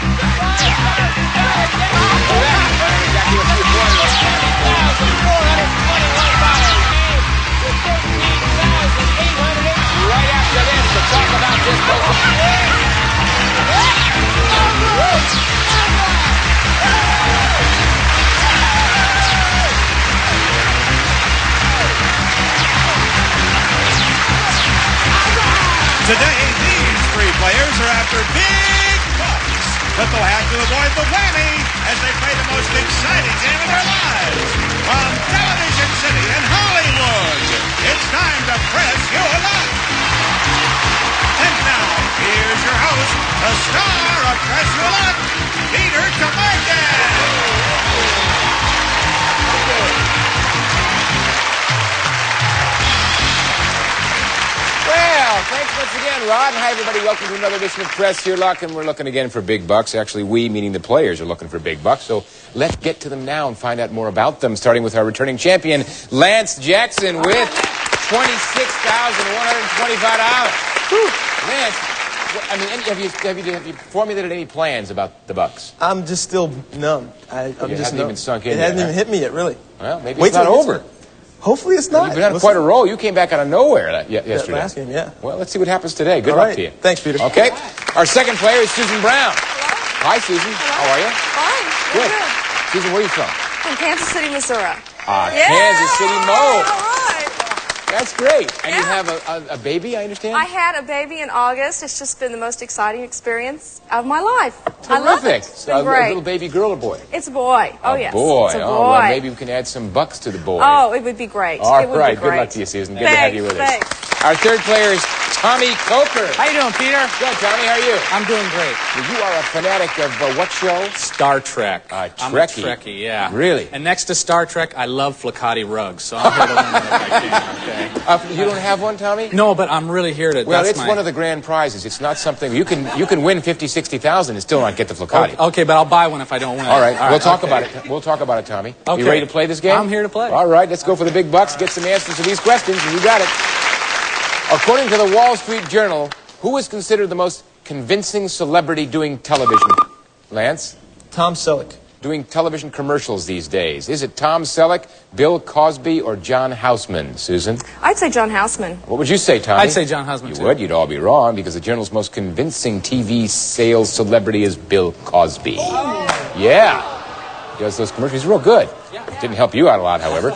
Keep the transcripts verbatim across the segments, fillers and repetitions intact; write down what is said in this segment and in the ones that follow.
Today, these three players are after big bucks, but they'll have to avoid the whammy as they play the most exciting game of their lives. From Television City in Hollywood, it's time to press your luck. And now, here's your host, the star of Press Your Luck, Peter Tomarken. Well, thanks once again, Rod. And hi, everybody. Welcome to another edition of Press Your Luck. And we're looking again for big bucks. Actually, we, meaning the players, are looking for big bucks. So let's get to them now and find out more about them, starting with our returning champion, Lance Jackson, with twenty-six thousand one hundred twenty-five dollars. Lance, I mean, have you, have, you, have you formulated any plans about the bucks? I'm just still numb. I, I'm it just hasn't numb. even sunk in It yet, hasn't huh? even hit me yet, really. Well, maybe Wait it's not till it hits over. me. Hopefully it's not. You've been on We'll quite see. a roll. You came back out of nowhere that, y yesterday. Last game, yeah. Well, let's see what happens today. Good All luck right. to you. Thanks, Peter. Okay. Our second player is Susan Brown. Hello. Hi, Susan. Hello. How are you? Fine. Good. Good. Susan, where are you from? From Kansas City, Missouri. Ah, Yeah. Kansas City Mo. All right. That's great. And you Yeah. have a, a, a baby, I understand? I had a baby in August. It's just been the most exciting experience of my life. I love Terrific. it. It's So, been a, great. a little baby girl or boy? It's a boy. Oh, a yes. boy. It's a boy. Oh, well, maybe we can add some bucks to the boy. Oh, it would be great. All it would right. be great. Good luck to you, Susan. Good thanks, to have you with thanks. us. Our third player is Tommy Coker. How you doing, Peter? Good, Tommy. How are you? I'm doing great. Well, you are a fanatic of uh, what show? Star Trek. Uh, I'm a Trekkie. Trekkie, yeah. Really? And next to Star Trek, I love Flickati rugs, so I'm here to win it if I can, okay? Uh, you don't have one, Tommy? No, but I'm really here to... Well, that's it's my... one of the grand prizes. It's not something you can you can win fifty, sixty thousand and still not get the Flickati. Okay, okay, but I'll buy one if I don't win it. All right, we'll talk okay. about it. We'll talk about it, Tommy. Okay. You ready to play this game? I'm here to play. All right, let's go for the big bucks. Get some answers to these questions, and you got it. According to the Wall Street Journal, who is considered the most convincing celebrity doing television? Lance? Tom Selleck. Doing television commercials these days. Is it Tom Selleck, Bill Cosby, or John Houseman? Susan? I'd say John Houseman. What would you say, Tommy? I'd say John Houseman, You too. would? You'd all be wrong, because the Journal's most convincing T V sales celebrity is Bill Cosby. Oh. Yeah. He does those commercials. He's real good. Didn't help you out a lot, however.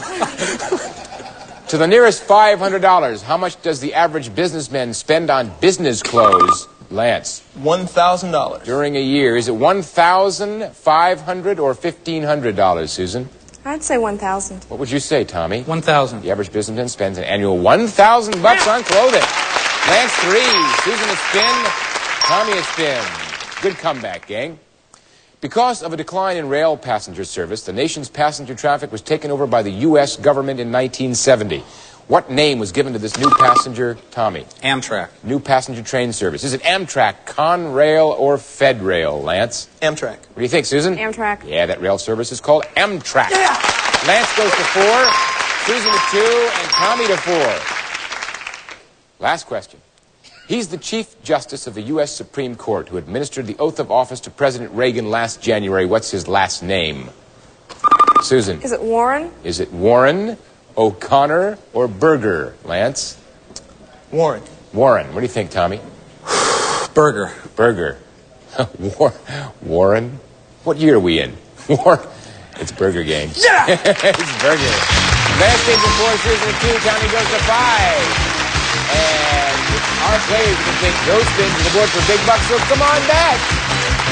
To the nearest five hundred dollars, how much does the average businessman spend on business clothes? Lance? one thousand dollars. During a year. Is it one thousand five hundred dollars or fifteen hundred dollars, Susan? I'd say one thousand. What would you say, Tommy? one thousand. The average businessman spends an annual one thousand bucks on clothing. Lance three, Susan a spin, Tommy a spin. Good comeback, gang. Because of a decline in rail passenger service, the nation's passenger traffic was taken over by the U S government in nineteen seventy. What name was given to this new passenger, Tommy? Amtrak. New passenger train service. Is it Amtrak, Conrail, or Fedrail, Lance? Amtrak. What do you think, Susan? Amtrak. Yeah, that rail service is called Amtrak. Yeah. Lance goes to four, Susan to two, and Tommy to four. Last question. He's the Chief Justice of the U S Supreme Court who administered the oath of office to President Reagan last January. What's his last name? Susan. Is it Warren? Is it Warren, O'Connor, or Berger, Lance? Warren. Warren. What do you think, Tommy? Burger. Berger. War Warren? What year are we in? Warren. It's Burger Gang. Yeah! It's Burger. Lance takes a four, Susan a two, Tommy goes to five. And our players can take those spins to the board for big bucks, so come on back.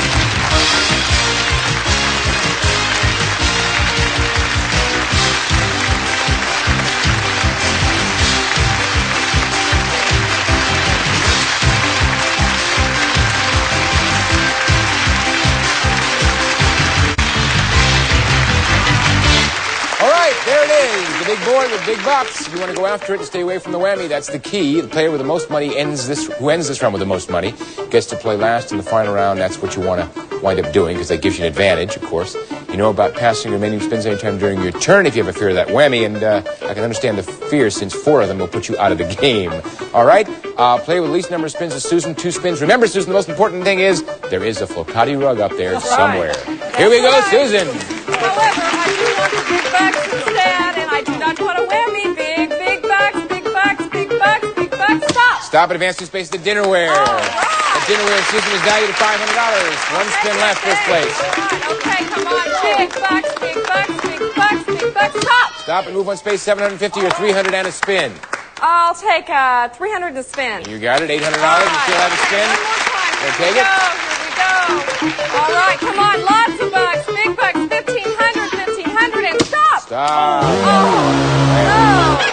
All right, there it is. The big board with big bucks. If you want to go after it and stay away from the whammy, that's the key. The player with the most money ends this, who ends this round with the most money gets to play last in the final round. That's what you want to wind up doing, because that gives you an advantage, of course, in You know about passing remaining spins anytime during your turn if you have a fear of that whammy, and uh, I can understand the fear since four of them will put you out of the game. All right? Uh, play with least number of spins as Susan, two spins. Remember, Susan, the most important thing is there is a Flocati rug up there That's somewhere. right. Here we go, That's right. Susan. However, I do want the big bucks instead, and I do not want a whammy. Big, big bucks, big bucks, big bucks, big bucks. Stop. Stop at Advanced Two Space the dinnerware. All right. The dinnerware in Susan is valued at five hundred dollars. One spin left, first place. Okay, come on. Big bucks, big bucks, big bucks, big bucks. Stop. Stop and move one space, seven hundred fifty or three hundred and a spin. I'll take uh, three hundred to spin. You got it, eight hundred dollars. You still have a spin? One more time. Wanna Here take we it? go. Here we go. All right, come on. Lots of bucks. Big bucks. fifteen hundred, fifteen hundred, and stop. Stop. Oh, no.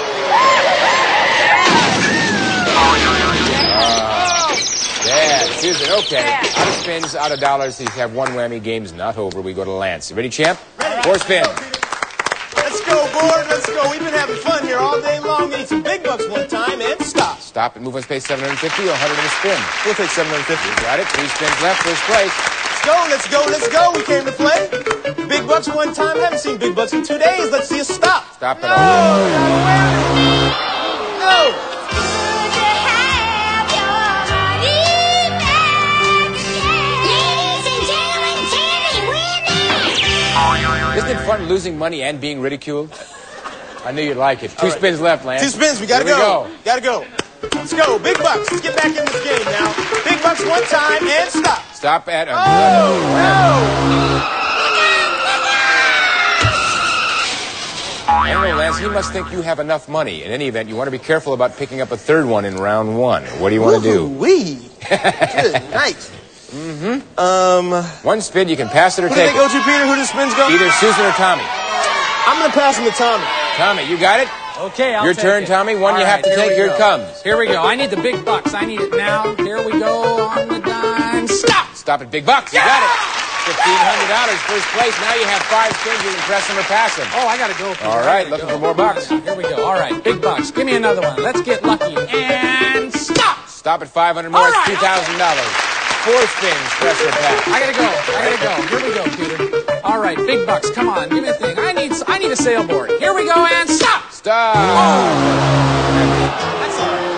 Yeah, Susan, okay. Yeah. Out of spins, out of dollars. You have one whammy. Game's not over. We go to Lance. You ready, champ? Four spin. Let's go, board. Let's go. We've been having fun here all day long. We need some big bucks one time and stop. Stop and move one space, seven hundred fifty or one hundred and a spin. We'll take seven hundred fifty. You got it. Three spins left, first place. Let's go, let's go, let's go. We came to play. Big bucks one time. Haven't seen big bucks in two days. Let's see a stop. Stop it No, all. no. Isn't it fun losing money and being ridiculed? I knew you'd like it. Two right. spins left, Lance. Two spins. We gotta Here we go. go. Gotta go. Let's go. Big bucks. Let's get back in this game now. Big bucks one time and stop. Stop at... Uh, Oh, I don't know, Lance. He must think you have enough money. In any event, you want to be careful about picking up a third one in round one. What do you want to do? Wee. Good night. Mm-hmm. Um, One spin, you can pass it or who do take they go it. to, Peter? Who does spins go? Either Susan or Tommy. I'm gonna pass him to Tommy. Tommy, you got it? Okay, I'll Your take turn, it. Tommy. One All you have right, to take. we Here go. it comes. Here we go. I need the big bucks. I need it now. Here we go on the dime. Stop. Stop it, big bucks. You got it. fifteen hundred dollars, first place. Now you have five spins. You can press them or pass them. Oh, I gotta go. Peter. All I right, gotta looking go. for more bucks. Here we go. All right, big bucks. Give me another one. Let's get lucky. And stop. Stop at five hundred more. All It's right, two thousand dollars. Four spins, press or pass. I gotta go. I gotta go. Here we go, Peter. All right, big bucks. Come on, give me a thing. I need. I need a sailboard. Here we go and stop. Stop. That's all right.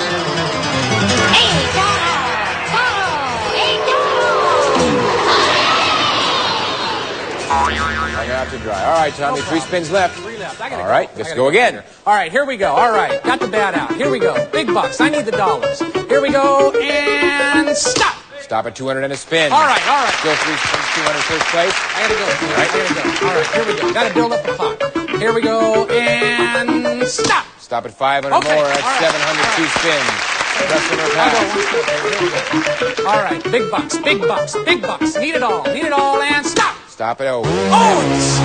Hang out to dry. All right, Tommy, three spins left. Three left. I gotta All go. right, I let's gotta go again. Peter. All right, here we go. All right, got the bat out. Here we go. Big bucks. I need the dollars. Here we go and stop. Stop at two hundred and a spin. All right, all right. Still three spins, two hundred first place. I gotta go. Peter. I gotta go. All right, here we go. Gotta build up the clock. Here we go and stop. Stop at five hundred Okay, more. all That's right, seven hundred, two spins. Press them or I'll go pass. one step. Here we go. All right, big bucks, big bucks, big bucks. Need it all. Need it all and stop. Stop at over. Oh, it's...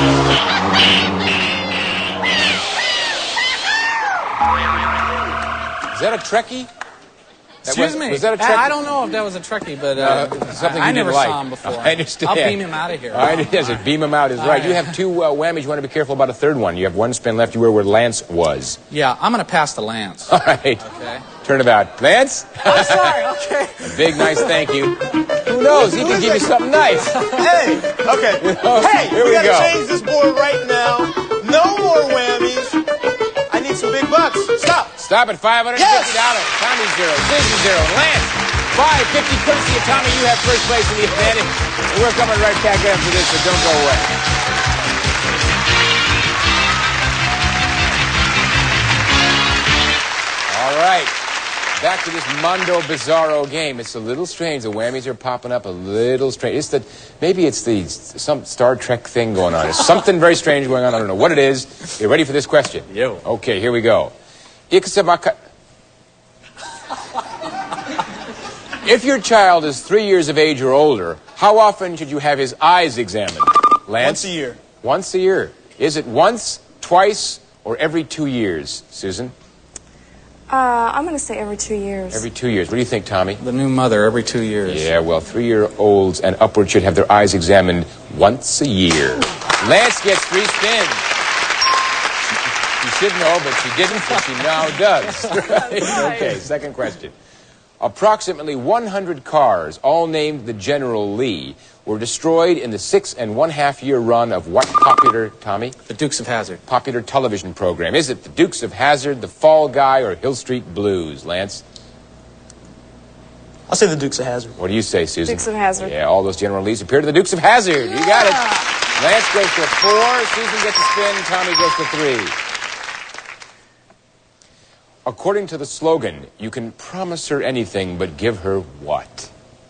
Is that a Trekkie? That Excuse was, me. Was that a I, Trekkie? I don't know if that was a Trekkie, but uh, Uh, something I, I you never didn't like. saw him before. I understand. I'll beam him out of here. All right, yes, it beam him out is All right. right. You have two uh, whammies. You want to be careful about a third one. You have one spin left. You were where Lance was. Yeah, I'm gonna pass the Lance. All right. Okay. Turn about. Lance? I'm sorry. Okay. A big, nice thank you. Who knows? He can give you something nice. Hey, okay. Hey, Here we, we gotta go. change this board right now. No more whammies. I need some big bucks. Stop. Stop at five hundred fifty dollars. Yes! Tommy zero. Susan zero. Lance, five fifty. Courtesy of Tommy, you have first place in the advantage. And we're coming right back after this, so don't go away. All right. Back to this Mondo Bizarro game. It's a little strange. The whammies are popping up a little strange. It's the, maybe it's the some Star Trek thing going on. There's something very strange going on. I don't know what it is. You ready for this question? Yo. Okay, here we go. Ikasabaka. If your child is three years of age or older, how often should you have his eyes examined? Lance? Once a year. Once a year. Is it once, twice, or every two years, Susan? Uh, I'm going to say every two years. Every two years. What do you think, Tommy? The new mother every two years. Yeah, well, three-year-olds and upward should have their eyes examined once a year. Lance gets three spins. She should know, but she didn't, but she now does. Right? Okay, second question. Approximately one hundred cars, all named the General Lee, were destroyed in the six and one half year run of what popular, Tommy? The Dukes of Hazzard. Popular television program. Is it the Dukes of Hazzard, the Fall Guy, or Hill Street Blues, Lance? I'll say the Dukes of Hazzard. What do you say, Susan? Dukes of Hazzard. Yeah, all those General Lees appear to the Dukes of Hazzard. You got it. Lance goes to four, Susan gets a spin, Tommy goes to three. According to the slogan, you can promise her anything, but give her what?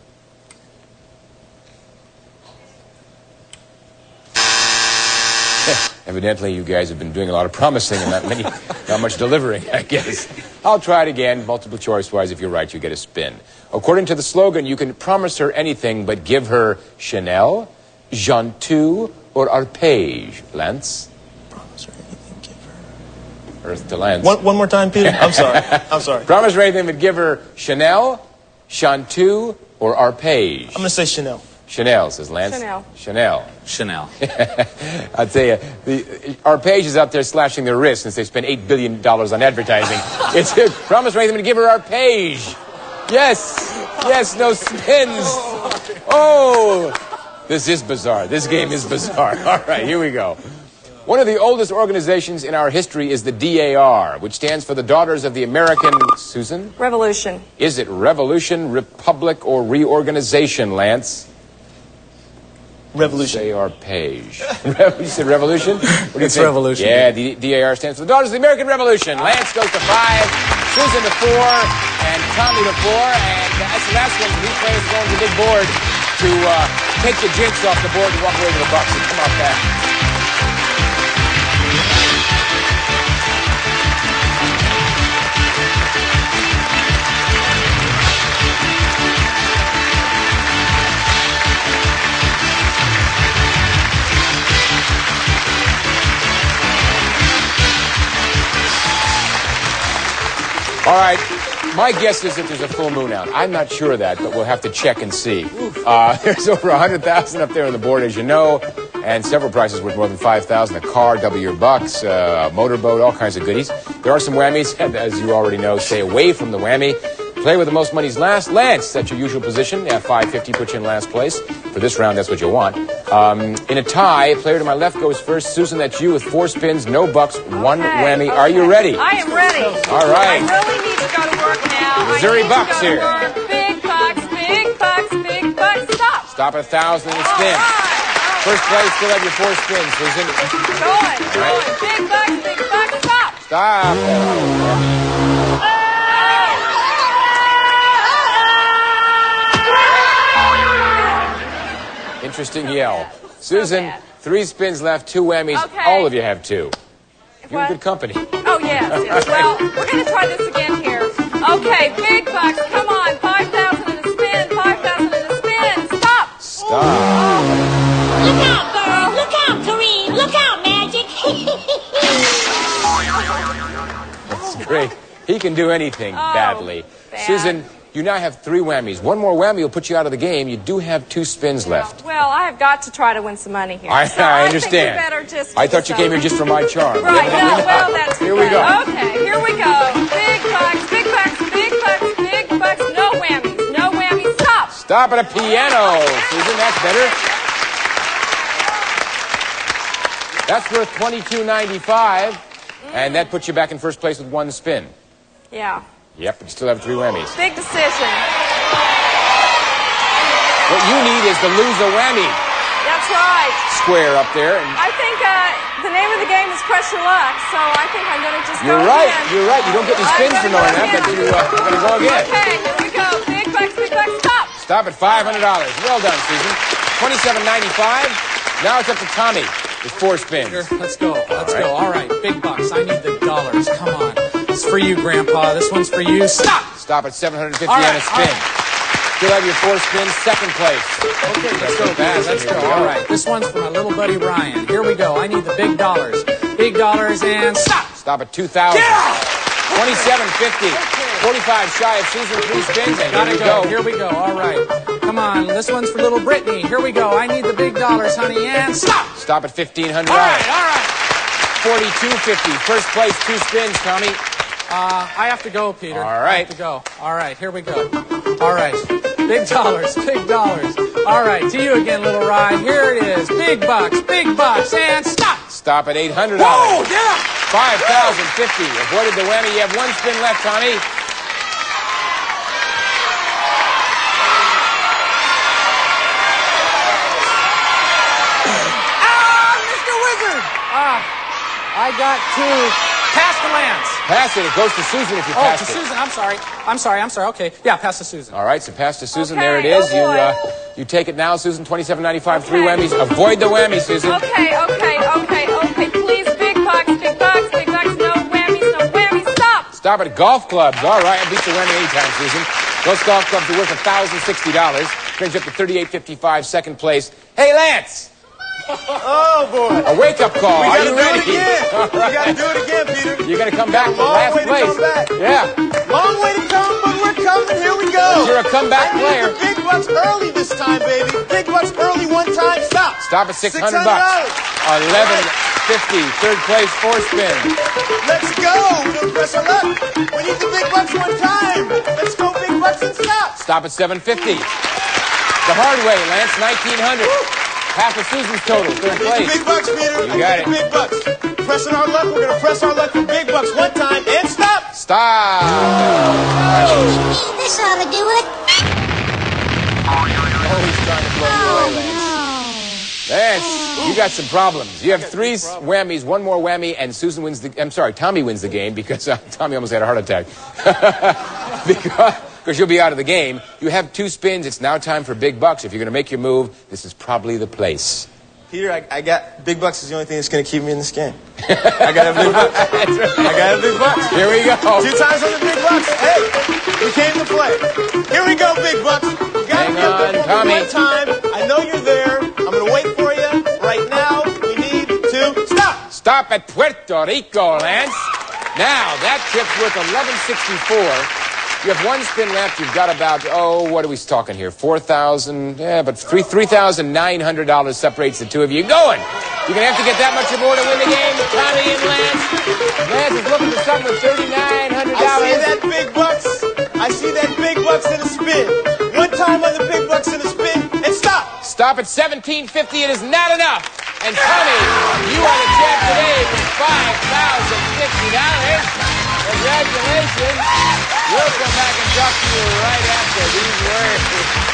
Evidently, you guys have been doing a lot of promising and not many, not much delivering, I guess. I'll try it again, multiple choice-wise. If you're right, you get a spin. According to the slogan, you can promise her anything, but give her Chanel, Jean-Tout, or Arpege. Lance? Promise her anything, give her... Earth to Lance. One, one more time, Peter. I'm sorry. I'm sorry. Promise her anything, but give her Chanel, Jean-Tout, or Arpege. I'm going to say Chanel. Chanel, says Lance. Chanel. Chanel. Chanel. I'll tell you, the, Arpege is out there slashing their wrists since they spent eight billion dollars on advertising. It's a promise right them to give her Arpege. Yes. Yes, no spins. Oh. This is bizarre. This game is bizarre. All right, here we go. One of the oldest organizations in our history is the D A R, which stands for the Daughters of the American... Susan? Revolution. Is it Revolution, Republic, or Reorganization, Lance? Revolution. Say Arpege. You said Revolution? What do you It's think? Revolution. Yeah, the D A R stands for the Daughters of the American Revolution. Lance goes to five, Susan to four, and Tommy to four. And that's the last one. These players going to the big board to uh, take the jinx off the board and walk away with the bucks. Come on back. All right, my guess is that there's a full moon out. I'm not sure of that, but we'll have to check and see. Uh, there's over one hundred thousand up there on the board, as you know, and several prizes worth more than five thousand. A car, double your bucks, uh, a motorboat, all kinds of goodies. There are some whammies, and as you already know, stay away from the whammy. Play with the most money's last. Lance, that's your usual position. At five fifty, put you in last place. For this round, that's what you want. Um, in a tie, player to my left goes first. Susan, that's you with four spins, no bucks, one Okay, whammy. okay. Are you ready? I am ready. All right. I really need to go to work now. Missouri I need bucks to go here. To work. Big bucks, big bucks, big bucks. Stop. Stop at a thousand and a All spin. right. First place, still have your four spins, Susan. Going, going. Big bucks, big bucks. Stop. Stop. Interesting yell. Susan, bad. three spins left, two whammies. Okay. All of you have two. You're in What? good company. Oh, yes, yes. Well, we're going to try this again here. Okay, big bucks. Come on. five thousand in a spin. five thousand in a spin. Stop. Stop. Look out, girl! Look out, Kareem! Look out, Magic! That's great. He can do anything Oh, badly. bad. Susan, you now have three whammies. One more whammy will put you out of the game. You do have two spins left. Well, I have got to try to win some money here. I, So I think we understand. better just I do thought you came here something. just for my charm. Right, Evidently no, not. well, that's Here we good. go. Okay, here we go. Big bucks, big bucks, big bucks, big bucks. No whammies, no whammies. Stop. Stop at a piano, Susan. That's better. That's worth twenty-two ninety-five, and that puts you back in first place with one spin. Yeah, Yep, but you still have three whammies. big decision. What you need is to lose a whammy That's right. square up there. And I think uh, the name of the game is Crush Your Luck, so I think I'm going to just you're go right. again. You're right. You don't get any I'm spins for gonna knowing go that, but again. you, uh, you're going to go again. Okay, here we go. Big bucks, big bucks. Stop. Stop at five hundred dollars. Well done, Susan. twenty-seven ninety-five. Now it's up to Tommy with four spins. Here, let's go. Let's All right. go. All right, big bucks. I need the dollars. Come on. This is for you, Grandpa. This one's for you. Stop. Stop at seven hundred fifty All right, on a spin. all right. Still have your four spins, second place. Okay, let's go, guys. Let's go. All right, this one's for my little buddy Ryan. Here we go. I need the big dollars. Big dollars and stop. Stop at two thousand. twenty-seven fifty. forty-five shy of Susan, three spins, and Gotta here we go. go. Here we go. All right. Come on. This one's for little Brittany. Here we go. I need the big dollars, honey, and stop. Stop at fifteen hundred All dollars. right, all right. forty-two fifty. First place, two spins, Tommy. Uh, I have to go, Peter. All right. I have to go. All right, here we go. All right. Big dollars, big dollars. All right, to you again, little Rye. Here it is. Big bucks, big bucks, and stop. Stop at eight hundred dollars. Whoa, yeah. five thousand fifty. Avoided the whammy. You have one spin left, Tommy. Ah, Mister Wizard. Ah, I got to pass the Lance. Pass it. It goes to Susan if you Oh, pass to it. Susan. I'm sorry. I'm sorry. I'm sorry. Okay. Yeah, pass to Susan. All right, so pass to Susan. Okay, There it is. oh you boy. uh, you take it now, Susan. twenty-seven ninety-five, three Okay. whammies. Avoid the whammy, Susan. Okay, okay, okay, okay. Please, big bucks, big bucks, big bucks. No whammies, no whammies. Stop. Stop at golf clubs. All right, I beat the whammy anytime, Susan. Those golf clubs are worth one thousand sixty dollars. Brings you up to thirty-eight fifty-five, second place. Hey, Lance! Oh, boy. A wake-up call. We Are gotta you do ready? it again. We gotta do it again, Peter. You're going to come back to Long last way to place. come back. Yeah. Long way to come, but we're coming. Here we go. You're a comeback I need player. the big bucks early this time, baby. Big bucks early one time. Stop. Stop at six hundred bucks. eleven fifty, third place, four spin. Let's go. Don't press our luck. We need the big bucks one time. Let's go, big bucks, and stop. Stop at seven fifty. The hard way, Lance, nineteen hundred. Half of Susan's total, third Need the place. big bucks, Peter. You I got need it. the big bucks. Pressing our luck. We're gonna press our luck for big bucks one time and stop. Stop. This ought to do it. Always trying to blow you away, Lance. Lance, you got some problems. You have three s- whammies, one more whammy, and Susan wins the... I'm sorry, Tommy wins the game because uh, Tommy almost had a heart attack. because... Because you'll be out of the game. You have two spins. It's now time for big bucks. If you're going to make your move, this is probably the place. Peter, I, I got big bucks is the only thing that's gonna keep me in this game. I gotta have big bucks. I gotta have big bucks. Here we go. Two times on the big bucks. Hey, we came to play. Here we go, big bucks. You gotta Hang give on, them Tommy. one time. I know you're there. I'm gonna wait for you. Right now, we need to stop. Stop at Puerto Rico, Lance. Now, that trip's worth eleven sixty-four. You have one spin left. You've got about, oh, what are we talking here? four thousand, yeah, but three thousand nine hundred dollars separates the two of you. Going. You're going to have to get that much or more to win the game. Tommy and Lance. Lance is looking for something with thirty-nine hundred I dollars. see that big bucks. I see that big bucks in a spin. One time on the big bucks in a spin and stop. Stop at seventeen fifty. It is not enough. And Tommy, you are the champ today with five thousand fifty dollars. Congratulations. We'll come back and talk to you right after these words.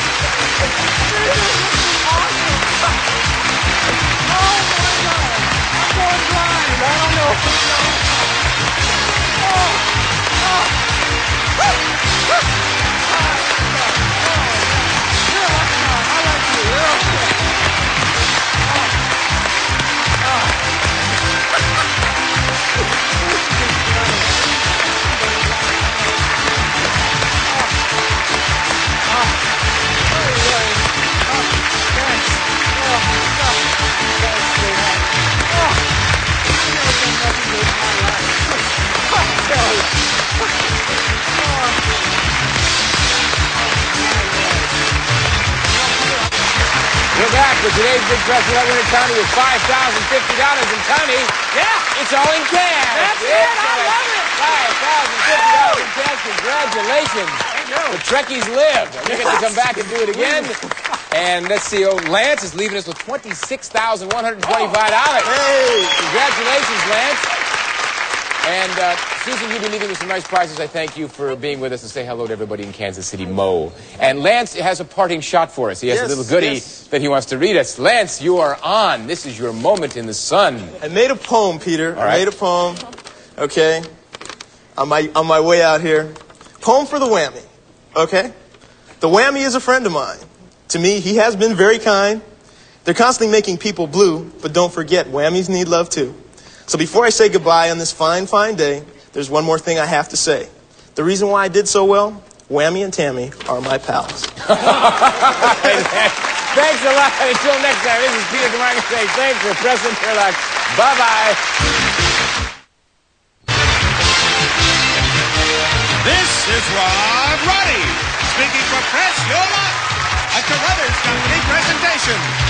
We're back with today's Big Press Without winner Tommy with five thousand fifty dollars. And Tommy, Yeah. it's all in cash. That's it. It's I love it. five thousand fifty dollars in cash. Congratulations. The Trekkies live. And you get to come back and do it again. And let's see, oh, Lance is leaving us with twenty-six thousand one hundred twenty-five dollars. Hey. Congratulations, Lance. And uh, Susan, you'll be leaving with some nice prizes. I thank you for being with us and say hello to everybody in Kansas City, Mo. And Lance has a parting shot for us. He has Yes, a little goodie yes. that he wants to read us. Lance, you are on. This is your moment in the sun. I made a poem, Peter. All I right. made a poem. Okay. On my on my way out here. Poem for the whammy. Okay? The whammy is a friend of mine. To me, he has been very kind. They're constantly making people blue, but don't forget, whammies need love too. So before I say goodbye on this fine, fine day, there's one more thing I have to say. The reason why I did so well, Whammy and Tammy are my pals. Thanks a lot. Until next time, this is Peter DeMarco saying thanks for Preston Sherlock. Bye-bye. This is Rod Roddy, speaking for Press Your Luck, a Carruthers Company presentation.